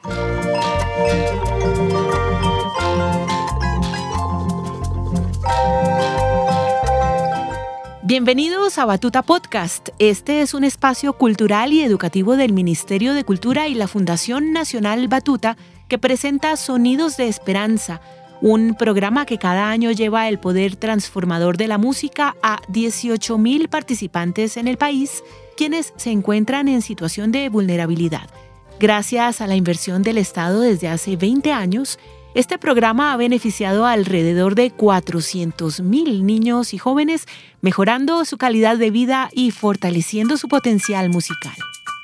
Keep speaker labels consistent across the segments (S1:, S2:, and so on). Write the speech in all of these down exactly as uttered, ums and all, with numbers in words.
S1: Bienvenidos a Batuta Podcast. Este es un espacio cultural y educativo del Ministerio de Cultura y la Fundación Nacional Batuta que presenta Sonidos de Esperanza, un programa que cada año lleva el poder transformador de la música a dieciocho mil participantes en el país, quienes se encuentran en situación de vulnerabilidad. Gracias a la inversión del Estado desde hace veinte años, este programa ha beneficiado a alrededor de cuatrocientos mil niños y jóvenes, mejorando su calidad de vida y fortaleciendo su potencial musical.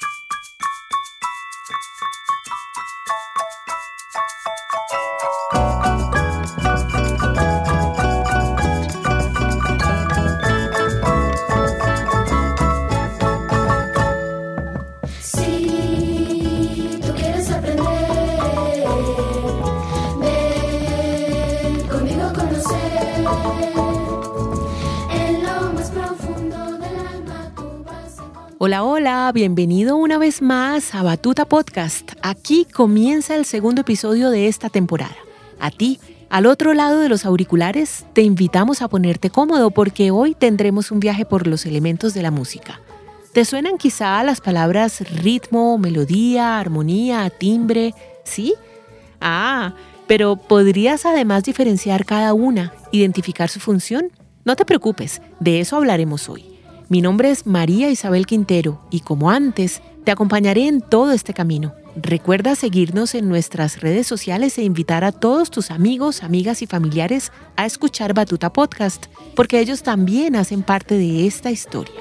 S1: Hola, hola, bienvenido una vez más a Batuta Podcast. Aquí comienza el segundo episodio de esta temporada. A ti, al otro lado de los auriculares, te invitamos a ponerte cómodo porque hoy tendremos un viaje por los elementos de la música. ¿Te suenan quizá las palabras ritmo, melodía, armonía, timbre? ¿Sí? Ah, pero ¿podrías además diferenciar cada una, identificar su función? No te preocupes, de eso hablaremos hoy. Mi nombre es María Isabel Quintero y como antes, te acompañaré en todo este camino. Recuerda seguirnos en nuestras redes sociales e invitar a todos tus amigos, amigas y familiares a escuchar Batuta Podcast, porque ellos también hacen parte de esta historia.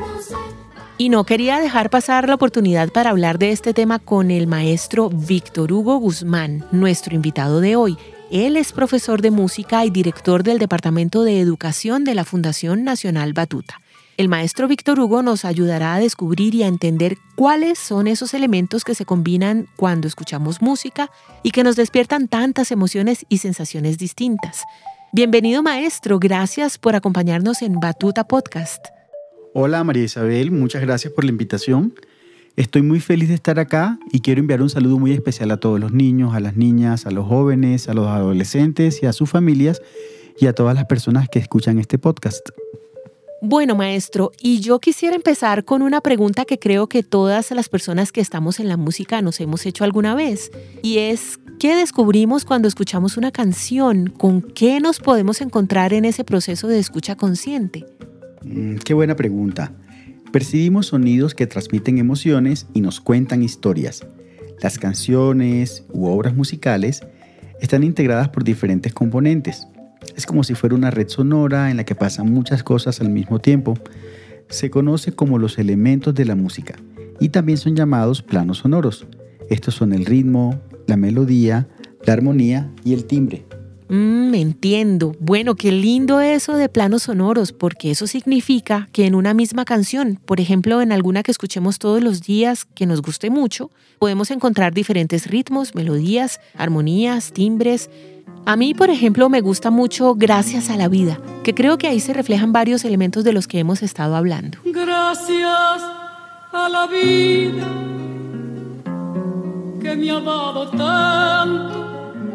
S1: Y no quería dejar pasar la oportunidad para hablar de este tema con el maestro Víctor Hugo Guzmán, nuestro invitado de hoy. Él es profesor de música y director del Departamento de Educación de la Fundación Nacional Batuta. El maestro Víctor Hugo nos ayudará a descubrir y a entender cuáles son esos elementos que se combinan cuando escuchamos música y que nos despiertan tantas emociones y sensaciones distintas. Bienvenido, maestro. Gracias por acompañarnos en Batuta Podcast.
S2: Hola, María Isabel. Muchas gracias por la invitación. Estoy muy feliz de estar acá y quiero enviar un saludo muy especial a todos los niños, a las niñas, a los jóvenes, a los adolescentes y a sus familias y a todas las personas que escuchan este podcast.
S1: Bueno, maestro, y yo quisiera empezar con una pregunta que creo que todas las personas que estamos en la música nos hemos hecho alguna vez, y es, ¿qué descubrimos cuando escuchamos una canción? ¿Con qué nos podemos encontrar en ese proceso de escucha consciente?
S2: Mm, qué buena pregunta. Percibimos sonidos que transmiten emociones y nos cuentan historias. Las canciones u obras musicales están integradas por diferentes componentes. Es como si fuera una red sonora en la que pasan muchas cosas al mismo tiempo. Se conoce como los elementos de la música y también son llamados planos sonoros. Estos son el ritmo, la melodía, la armonía y el timbre.
S1: Mm, entiendo. Bueno, qué lindo eso de planos sonoros, porque eso significa que en una misma canción, por ejemplo, en alguna que escuchemos todos los días que nos guste mucho, podemos encontrar diferentes ritmos, melodías, armonías, timbres. A mí, por ejemplo, me gusta mucho Gracias a la vida, que creo que ahí se reflejan varios elementos de los que hemos estado hablando.
S3: Gracias a la vida que me ha dado tanto.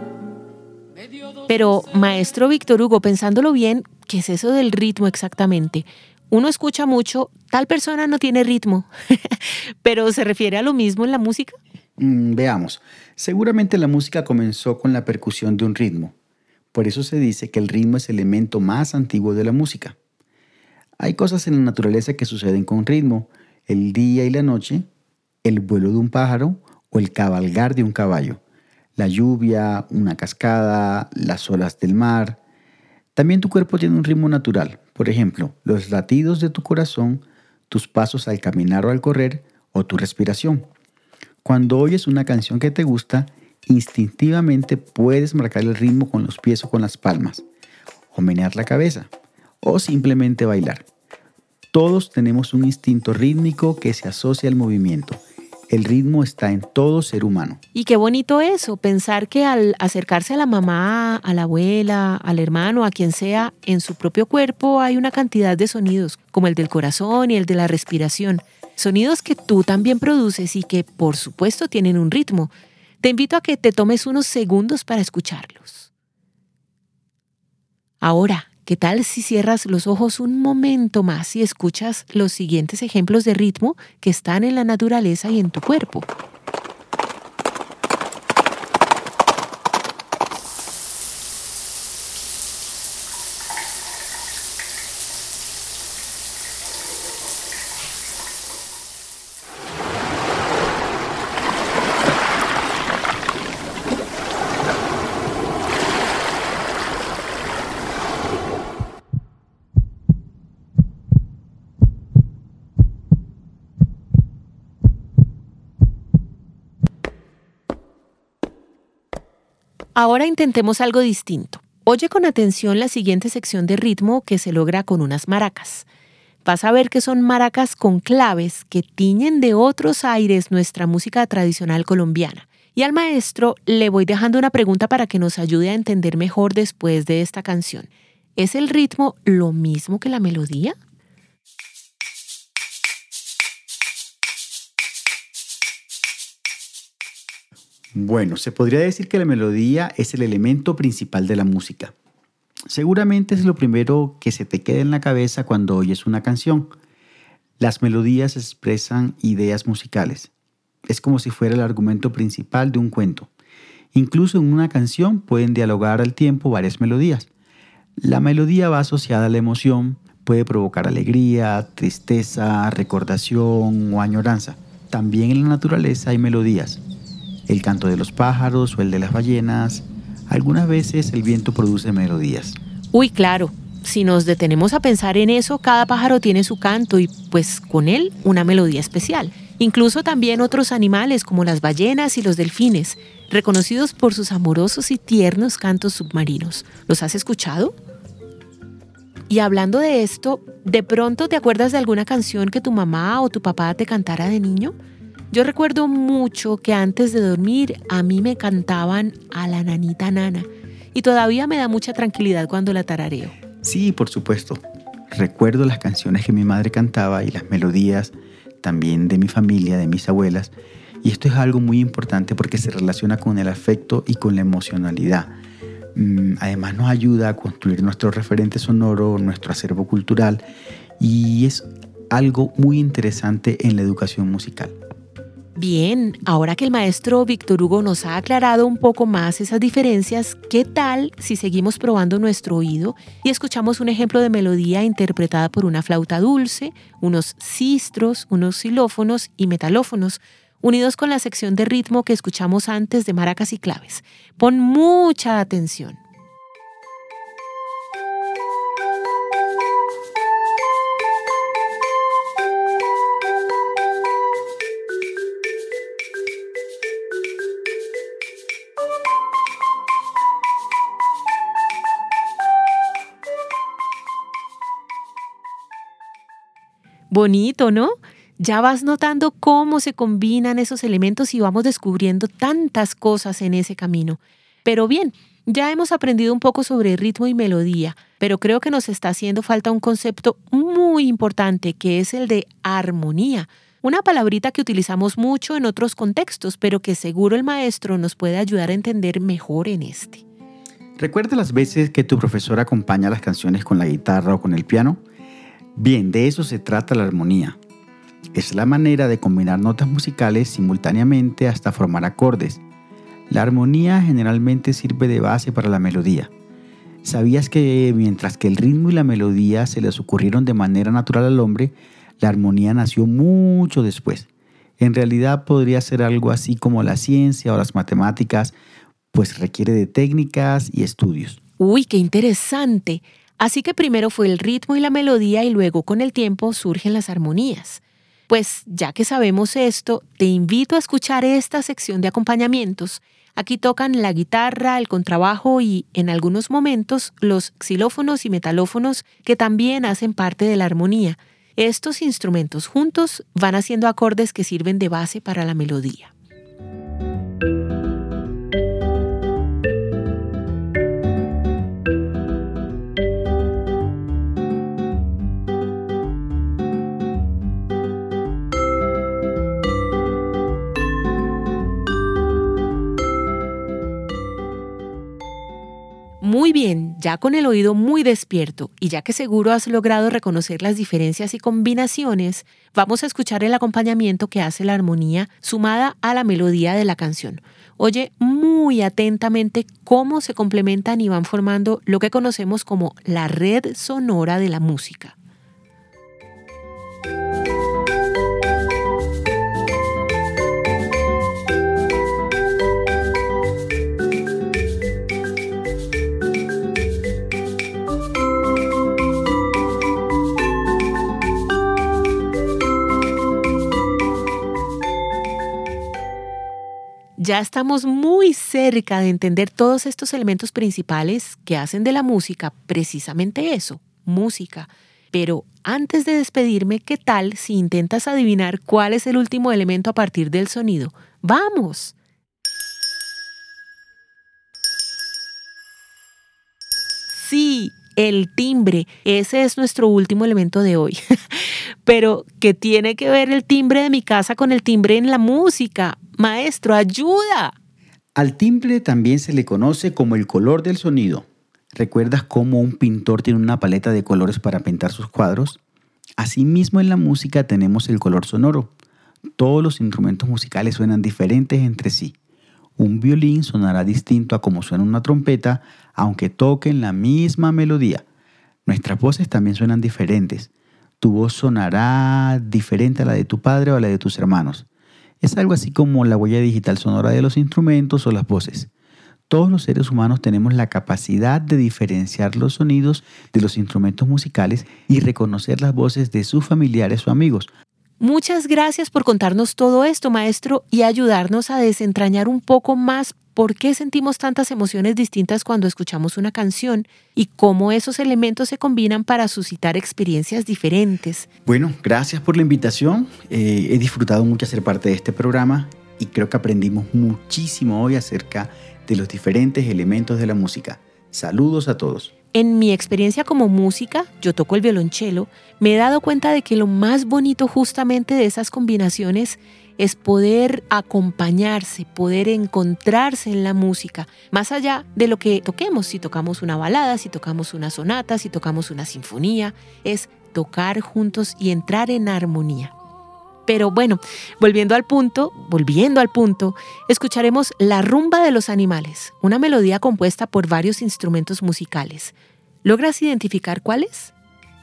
S1: Pero, maestro Víctor Hugo, pensándolo bien, ¿qué es eso del ritmo exactamente? Uno escucha mucho, tal persona no tiene ritmo, pero ¿se refiere a lo mismo en la música?
S2: Mm, veamos. Seguramente la música comenzó con la percusión de un ritmo. Por eso se dice que el ritmo es el elemento más antiguo de la música. Hay cosas en la naturaleza que suceden con ritmo. El día y la noche, el vuelo de un pájaro o el cabalgar de un caballo. La lluvia, una cascada, las olas del mar. También tu cuerpo tiene un ritmo natural. Por ejemplo, los latidos de tu corazón, tus pasos al caminar o al correr o tu respiración. Cuando oyes una canción que te gusta, instintivamente puedes marcar el ritmo con los pies o con las palmas, o menear la cabeza, o simplemente bailar. Todos tenemos un instinto rítmico que se asocia al movimiento. El ritmo está en todo ser humano.
S1: Y qué bonito eso, pensar que al acercarse a la mamá, a la abuela, al hermano, a quien sea, en su propio cuerpo hay una cantidad de sonidos, como el del corazón y el de la respiración. Sonidos que tú también produces y que, por supuesto, tienen un ritmo. Te invito a que te tomes unos segundos para escucharlos. Ahora, ¿qué tal si cierras los ojos un momento más y escuchas los siguientes ejemplos de ritmo que están en la naturaleza y en tu cuerpo? Ahora intentemos algo distinto. Oye con atención la siguiente sección de ritmo que se logra con unas maracas. Vas a ver que son maracas con claves que tiñen de otros aires nuestra música tradicional colombiana. Y al maestro le voy dejando una pregunta para que nos ayude a entender mejor después de esta canción. ¿Es el ritmo lo mismo que la melodía?
S2: Bueno, se podría decir que la melodía es el elemento principal de la música. Seguramente es lo primero que se te queda en la cabeza cuando oyes una canción. Las melodías expresan ideas musicales. Es como si fuera el argumento principal de un cuento. Incluso en una canción pueden dialogar al tiempo varias melodías. La melodía va asociada a la emoción, puede provocar alegría, tristeza, recordación o añoranza. También en la naturaleza hay melodías. El canto de los pájaros o el de las ballenas. Algunas veces el viento produce melodías.
S1: Uy, claro. Si nos detenemos a pensar en eso, cada pájaro tiene su canto y pues con él una melodía especial. Incluso también otros animales como las ballenas y los delfines, reconocidos por sus amorosos y tiernos cantos submarinos. ¿Los has escuchado? Y hablando de esto, ¿de pronto te acuerdas de alguna canción que tu mamá o tu papá te cantara de niño? Yo recuerdo mucho que antes de dormir a mí me cantaban a la nanita nana y todavía me da mucha tranquilidad cuando la tarareo.
S2: Sí, por supuesto. Recuerdo las canciones que mi madre cantaba y las melodías también de mi familia, de mis abuelas. Y esto es algo muy importante porque se relaciona con el afecto y con la emocionalidad. Además nos ayuda a construir nuestro referente sonoro, nuestro acervo cultural y es algo muy interesante en la educación musical.
S1: Bien, ahora que el maestro Víctor Hugo nos ha aclarado un poco más esas diferencias, ¿qué tal si seguimos probando nuestro oído y escuchamos un ejemplo de melodía interpretada por una flauta dulce, unos sistros, unos xilófonos y metalófonos, unidos con la sección de ritmo que escuchamos antes de maracas y claves? Pon mucha atención. Bonito, ¿no? Ya vas notando cómo se combinan esos elementos y vamos descubriendo tantas cosas en ese camino. Pero bien, ya hemos aprendido un poco sobre ritmo y melodía, pero creo que nos está haciendo falta un concepto muy importante que es el de armonía. Una palabrita que utilizamos mucho en otros contextos, pero que seguro el maestro nos puede ayudar a entender mejor en este.
S2: ¿Recuerda las veces que tu profesor acompaña las canciones con la guitarra o con el piano? Bien, de eso se trata la armonía. Es la manera de combinar notas musicales simultáneamente hasta formar acordes. La armonía generalmente sirve de base para la melodía. ¿Sabías que mientras que el ritmo y la melodía se les ocurrieron de manera natural al hombre, la armonía nació mucho después? En realidad podría ser algo así como la ciencia o las matemáticas, pues requiere de técnicas y estudios.
S1: ¡Uy, qué interesante! Así que primero fue el ritmo y la melodía y luego con el tiempo surgen las armonías. Pues ya que sabemos esto, te invito a escuchar esta sección de acompañamientos. Aquí tocan la guitarra, el contrabajo y, en algunos momentos, los xilófonos y metalófonos que también hacen parte de la armonía. Estos instrumentos juntos van haciendo acordes que sirven de base para la melodía. Muy bien, ya con el oído muy despierto y ya que seguro has logrado reconocer las diferencias y combinaciones, vamos a escuchar el acompañamiento que hace la armonía sumada a la melodía de la canción. Oye muy atentamente cómo se complementan y van formando lo que conocemos como la red sonora de la música. Ya estamos muy cerca de entender todos estos elementos principales que hacen de la música precisamente eso, música. Pero antes de despedirme, ¿qué tal si intentas adivinar cuál es el último elemento a partir del sonido? ¡Vamos! Sí, el timbre. Ese es nuestro último elemento de hoy. Pero, ¿qué tiene que ver el timbre de mi casa con el timbre en la música? Maestro, ¡ayuda!
S2: Al timbre también se le conoce como el color del sonido. ¿Recuerdas cómo un pintor tiene una paleta de colores para pintar sus cuadros? Asimismo, en la música tenemos el color sonoro. Todos los instrumentos musicales suenan diferentes entre sí. Un violín sonará distinto a como suena una trompeta, aunque toquen la misma melodía. Nuestras voces también suenan diferentes. Tu voz sonará diferente a la de tu padre o a la de tus hermanos. Es algo así como la huella digital sonora de los instrumentos o las voces. Todos los seres humanos tenemos la capacidad de diferenciar los sonidos de los instrumentos musicales y reconocer las voces de sus familiares o amigos.
S1: Muchas gracias por contarnos todo esto, maestro, y ayudarnos a desentrañar un poco más por qué sentimos tantas emociones distintas cuando escuchamos una canción y cómo esos elementos se combinan para suscitar experiencias diferentes.
S2: Bueno, gracias por la invitación. Eh, he disfrutado mucho ser parte de este programa y creo que aprendimos muchísimo hoy acerca de los diferentes elementos de la música. Saludos a todos.
S1: En mi experiencia como música, yo toco el violonchelo, me he dado cuenta de que lo más bonito justamente de esas combinaciones es poder acompañarse, poder encontrarse en la música, más allá de lo que toquemos, si tocamos una balada, si tocamos una sonata, si tocamos una sinfonía, es tocar juntos y entrar en armonía. Pero bueno, volviendo al punto, volviendo al punto, escucharemos La Rumba de los Animales, una melodía compuesta por varios instrumentos musicales. ¿Logras identificar cuáles?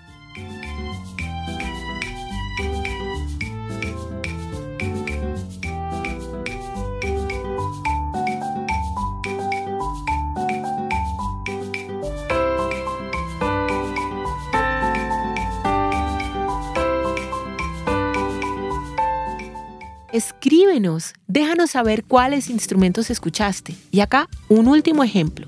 S1: Escríbenos, déjanos saber cuáles instrumentos escuchaste. Y acá, un último ejemplo.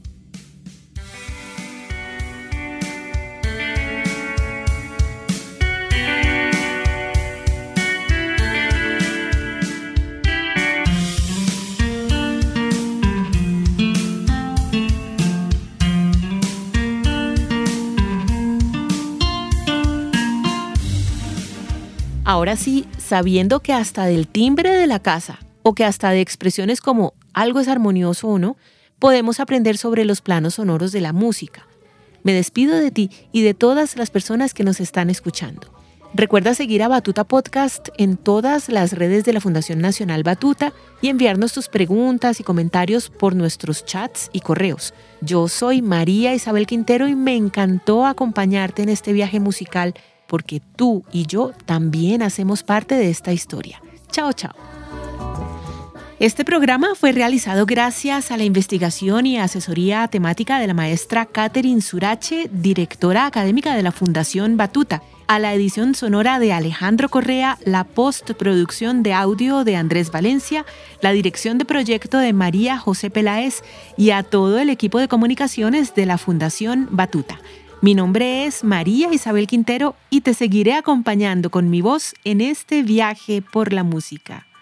S1: Ahora sí, sabiendo que hasta del timbre de la casa o que hasta de expresiones como algo es armonioso o no, podemos aprender sobre los planos sonoros de la música. Me despido de ti y de todas las personas que nos están escuchando. Recuerda seguir a Batuta Podcast en todas las redes de la Fundación Nacional Batuta y enviarnos tus preguntas y comentarios por nuestros chats y correos. Yo soy María Isabel Quintero y me encantó acompañarte en este viaje musical porque tú y yo también hacemos parte de esta historia. Chao, chao. Este programa fue realizado gracias a la investigación y asesoría temática de la maestra Catherine Surache, directora académica de la Fundación Batuta, a la edición sonora de Alejandro Correa, la postproducción de audio de Andrés Valencia, la dirección de proyecto de María José Peláez y a todo el equipo de comunicaciones de la Fundación Batuta. Mi nombre es María Isabel Quintero y te seguiré acompañando con mi voz en este viaje por la música.